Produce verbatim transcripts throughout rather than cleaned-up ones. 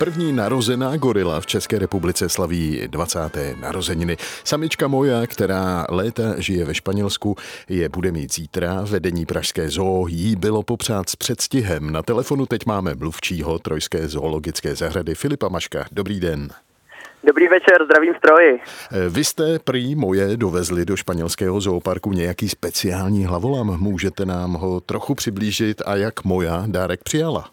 První narozená gorila v České republice slaví dvacáté narozeniny. Samička Moja, která léta žije ve Španělsku, je bude mít zítra. Vedení pražské zoo jí bylo popřát s předstihem. Na telefonu teď máme mluvčího Trojské zoologické zahrady Filipa Maška. Dobrý den. Dobrý večer, zdravím stroji. Vy jste prý Moje dovezli do španělského zooparku nějaký speciální hlavolam. Můžete nám ho trochu přiblížit a jak Moja dárek přijala?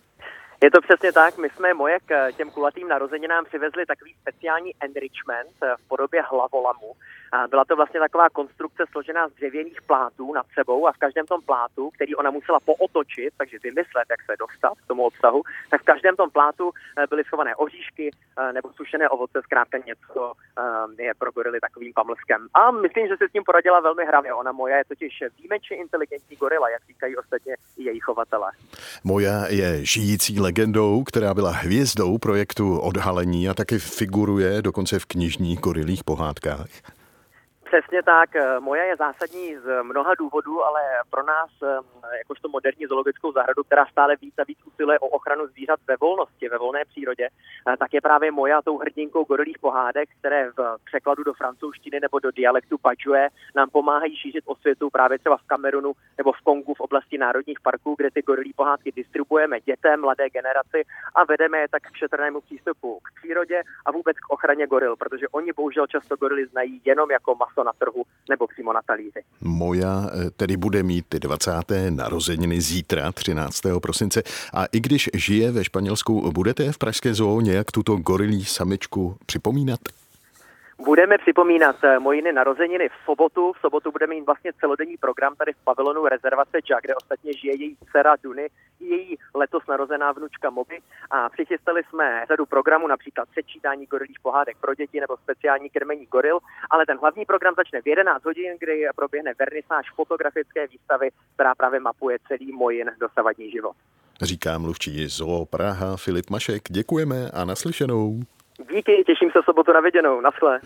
Je to přesně tak, my jsme Moje k těm kulatým narozeninám přivezli takový speciální enrichment v podobě hlavolamu. Byla to vlastně taková konstrukce složená z dřevěných plátů nad sebou a v každém tom plátu, který ona musela pootočit, takže vymyslet, jak se dostat k tomu obsahu, tak v každém tom plátu byly schované oříšky nebo sušené ovoce, zkrátka něco je pro gorily takovým pamlskem. A myslím, že se s tím poradila velmi hravě. Ona Moja je totiž výjimečně inteligentní gorila, jak říkají ostatně i její chovatelé. Moja je žijící legendou, která byla hvězdou projektu Odhalení a taky figuruje dokonce v knižních gorilích pohádkách. Přesně tak. Moja je zásadní z mnoha důvodů, ale pro nás, jakožto moderní zoologickou zahradu, která stále víc a víc usiluje o ochranu zvířat ve volnosti, ve volné přírodě, tak je právě Moja tou hrdinkou gorilích pohádek, které v překladu do francouzštiny nebo do dialektu Padžue nám pomáhají šířit osvětu právě třeba v Kamerunu nebo v Kongu v oblasti národních parků, kde ty gorilí pohádky distribuujeme dětem, mladé generaci a vedeme je tak k šetrnému přístupu k přírodě a vůbec k ochraně goril, protože oni bohužel často gorily znají jenom jako maso na trhu nebo přímo na talíři. Moja tedy bude mít ty dvacáté narozeniny zítra, třináctého prosince. A i když žije ve Španělsku, budete v pražské zoo nějak tuto gorilí samičku připomínat? Budeme připomínat Mojiny narozeniny v sobotu. V sobotu budeme mít vlastně celodenní program tady v pavilonu rezervace Jack, kde ostatně žije její dcera Duny i její letos narozená vnučka Moby. A přichystali jsme řadu programů, například sečítání gorilích pohádek pro děti nebo speciální krmení goril, ale ten hlavní program začne v jedenáct hodin, kdy proběhne vernisáž fotografické výstavy, která právě mapuje celý Mojin dosavadní život. Říká mluvčí Zoo Praha Filip Mašek. Děkujeme a naslyšenou. Díky, těším se v sobotu na viděnou. Naschle.